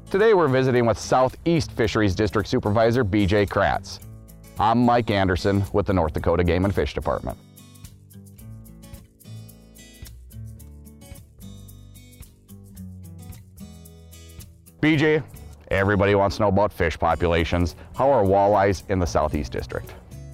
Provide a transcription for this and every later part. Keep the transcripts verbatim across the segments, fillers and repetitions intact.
Today we're visiting with Southeast Fisheries District Supervisor B J Kratz. I'm Mike Anderson with the North Dakota Game and Fish Department. B J, everybody wants to know about fish populations. How are walleyes in the Southeast District?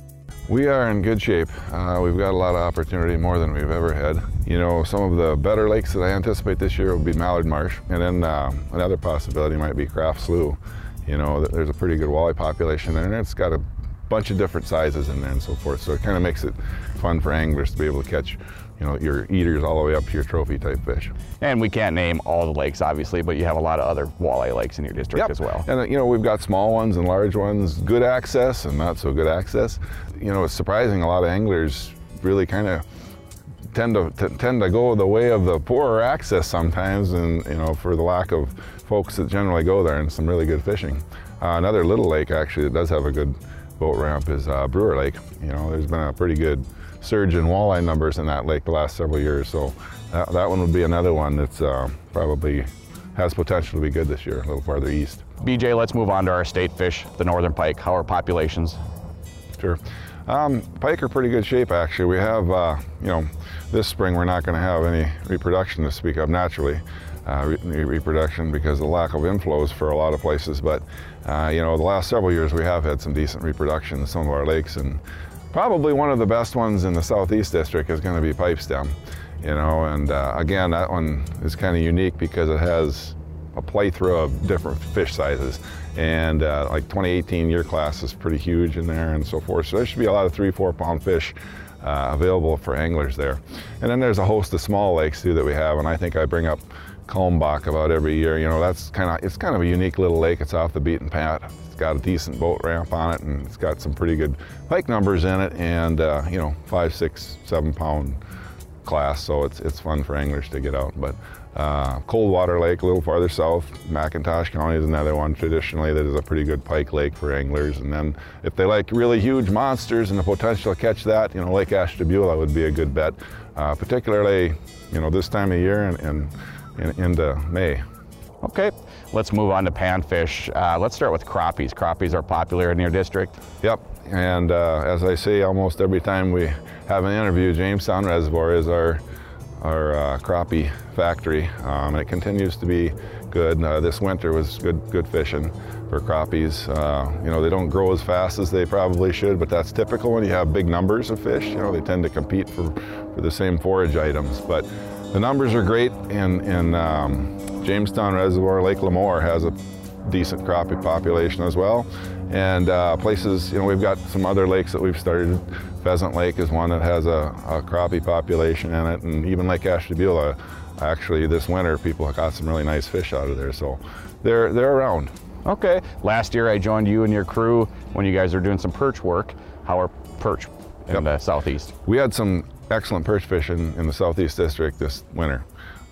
We are in good shape. Uh, we've got a lot of opportunity, more than we've ever had. You know, some of the better lakes that I anticipate this year will be Mallard Marsh, and then uh, another possibility might be Craft Slough. You know, there's a pretty good walleye population there, and it's got a bunch of different sizes in there and so forth. So it kind of makes it fun for anglers to be able to catch, you know, your eaters all the way up to your trophy type fish. And we can't name all the lakes, obviously, but you have a lot of other walleye lakes in your district Yep. as well. And you know, we've got small ones and large ones, good access and not so good access. You know, it's surprising, a lot of anglers really kind of tend to t tend to go the way of the poorer access sometimes, and you know, for the lack of folks that generally go there, and some really good fishing. Uh, another little lake actually that does have a good boat ramp is uh, Brewer Lake. You know, there's been a pretty good surge in walleye numbers in that lake the last several years, so that, that one would be another one that's uh, probably has potential to be good this year, a little farther east. B J, let's move on to our state fish, the northern pike. How are populations? Sure. Um, pike are pretty good shape actually. We have, uh, you know, this spring we're not going to have any reproduction to speak of naturally, uh, re reproduction because of the lack of inflows for a lot of places, but uh, you know, the last several years we have had some decent reproduction in some of our lakes, and probably one of the best ones in the Southeast District is going to be pipestem. You know, and uh, again, that one is kind of unique because it has a plethora of different fish sizes, and uh, like twenty eighteen year class is pretty huge in there and so forth. So there should be a lot of three, four pound fish uh, available for anglers there. And then there's a host of small lakes too that we have, and I think I bring up Kalmbach about every year. You know, that's kind of, it's kind of a unique little lake. It's off the beaten path. It's got a decent boat ramp on it, and it's got some pretty good pike numbers in it, and uh, you know, five, six, seven pound class, so it's it's fun for anglers to get out. But uh, Coldwater Lake, a little farther south, McIntosh County is another one traditionally that is a pretty good pike lake for anglers. And then if they like really huge monsters and the potential to catch that, you know, Lake Ashtabula would be a good bet, uh, particularly, you know, this time of year and, and, and into May. Okay, let's move on to panfish. Uh, let's start with crappies. Crappies are popular in your district? Yep, and uh, as I say almost every time we have an interview, Jamestown Reservoir is our our uh, crappie factory, um, and it continues to be good. Uh, this winter was good good fishing for crappies. Uh, you know, they don't grow as fast as they probably should, but that's typical when you have big numbers of fish. You know, they tend to compete for, for the same forage items, but the numbers are great in, in um, Jamestown Reservoir. Lake Lemoore has a decent crappie population as well. And uh, places, you know, we've got some other lakes that we've started. Pheasant Lake is one that has a, a crappie population in it, and even Lake Ashtabula, actually this winter people have got some really nice fish out of there, so they're, they're around. Okay, last year I joined you and your crew when you guys were doing some perch work. How are perch in Yep. the Southeast? We had some excellent perch fishing in the Southeast District this winter.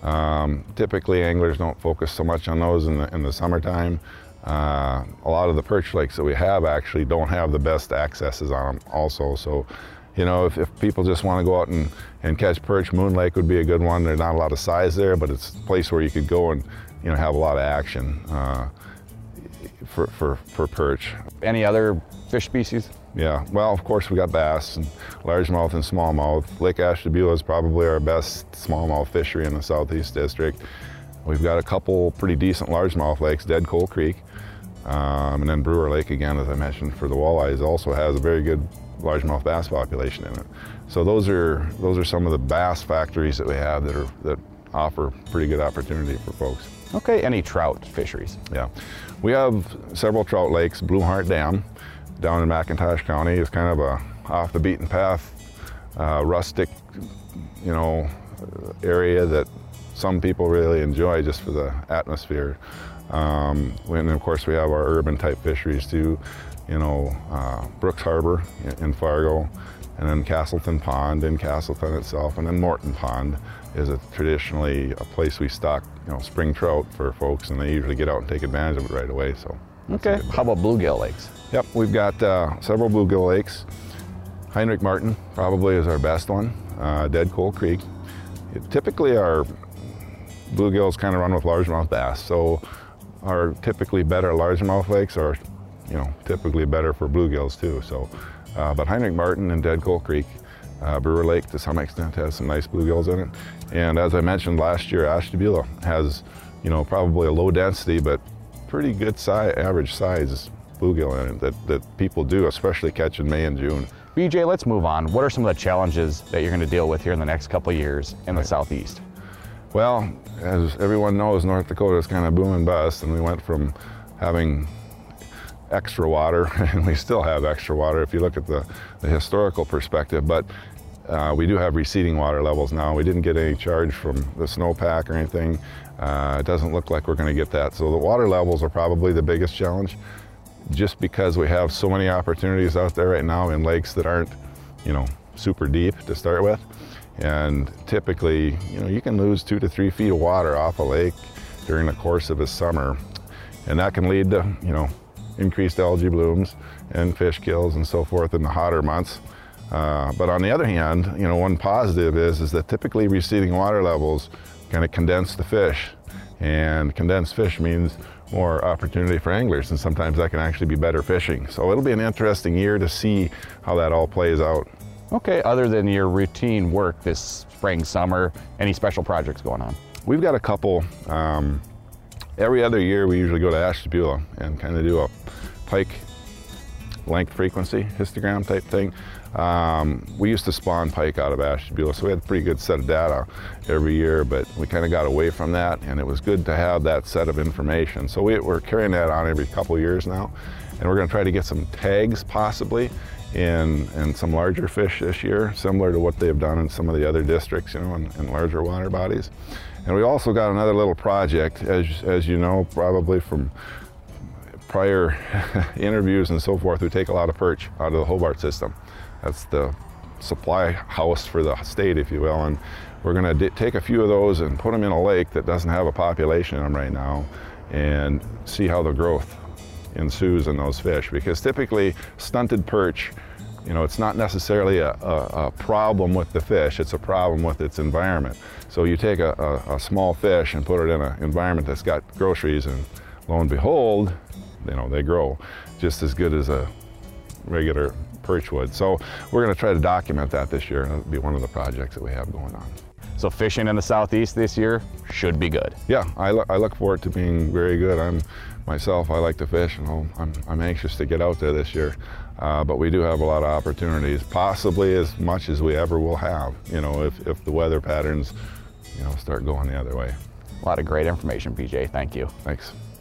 Um, typically anglers don't focus so much on those in the, in the summertime. Uh, a lot of the perch lakes that we have actually don't have the best accesses on them also. So, you know, if, if people just want to go out and, and catch perch, Moon Lake would be a good one. There's not a lot of size there, but it's a place where you could go and, you know, have a lot of action uh, for, for, for perch. Any other fish species? Yeah, well, of course we got bass and largemouth and smallmouth. Lake Ashtabula is probably our best smallmouth fishery in the Southeast District. We've got a couple pretty decent largemouth lakes, Dead Coal Creek, um, and then Brewer Lake again, as I mentioned, for the walleyes, also has a very good largemouth bass population in it. So those are those are some of the bass factories that we have that are that offer pretty good opportunity for folks. Okay, any trout fisheries? Yeah, we have several trout lakes. Blue Heart Dam down in McIntosh County is kind of a off the beaten path, uh, rustic, you know, area that some people really enjoy just for the atmosphere. Um, and of course we have our urban type fisheries too, you know, uh, Brooks Harbor in, in Fargo, and then Castleton Pond in Castleton itself, and then Morton Pond is a, traditionally a place we stock, you know, spring trout for folks, and they usually get out and take advantage of it right away. So. Okay, how about bluegill lakes? Yep, we've got uh, several bluegill lakes. Heinrich Martin probably is our best one. Uh, Dead Coal Creek. It, typically our bluegills kind of run with largemouth bass, so are typically better. Largemouth lakes are, you know, typically better for bluegills too. So, uh, but Heinrich Martin and Dead Coal Creek, uh, Brewer Lake to some extent has some nice bluegills in it. And as I mentioned last year, Ashtabula has, you know, probably a low density but pretty good size, average size bluegill in it that, that people do, especially catch in May and June. B J, let's move on. What are some of the challenges that you're going to deal with here in the next couple of years in the right. Southeast? Well, as everyone knows, North Dakota is kind of boom and bust, and we went from having extra water, and we still have extra water if you look at the, the historical perspective, but uh, we do have receding water levels now. We didn't get any charge from the snowpack or anything. Uh, it doesn't look like we're going to get that. So the water levels are probably the biggest challenge, just because we have so many opportunities out there right now in lakes that aren't, you know, super deep to start with. And typically, you know, you can lose two to three feet of water off a lake during the course of a summer. And that can lead to, you know, increased algae blooms and fish kills and so forth in the hotter months. Uh, but on the other hand, you know, one positive is, is that typically receding water levels kind of condense the fish. And condensed fish means more opportunity for anglers, and sometimes that can actually be better fishing. So it'll be an interesting year to see how that all plays out. Okay, other than your routine work this spring, summer, any special projects going on? We've got a couple. Um, every other year we usually go to Ashtabula and kind of do a pike length frequency histogram type thing. Um, we used to spawn pike out of Ashtabula, so we had a pretty good set of data every year, but we kind of got away from that, and it was good to have that set of information. So we, we're carrying that on every couple years now, and we're going to try to get some tags possibly in, in some larger fish this year, similar to what they've done in some of the other districts, you know, in, in larger water bodies. And we also got another little project, as, as you know, probably from prior interviews and so forth, we take a lot of perch out of the Hobart system. That's the supply house for the state, if you will, and we're going to take a few of those and put them in a lake that doesn't have a population in them right now and see how the growth ensues in those fish, because typically stunted perch, you know, it's not necessarily a, a, a problem with the fish, it's a problem with its environment. So you take a, a, a small fish and put it in an environment that's got groceries, and lo and behold, you know, they grow just as good as a regular perch would. So we're going to try to document that this year. That'll be one of the projects that we have going on. So fishing in the Southeast this year should be good. Yeah, I, lo I look forward to being very good. I'm myself, I like to fish, and I'll, I'm, I'm anxious to get out there this year. Uh, but we do have a lot of opportunities, possibly as much as we ever will have, you know, if, if the weather patterns, you know, start going the other way. A lot of great information, P J. Thank you. Thanks.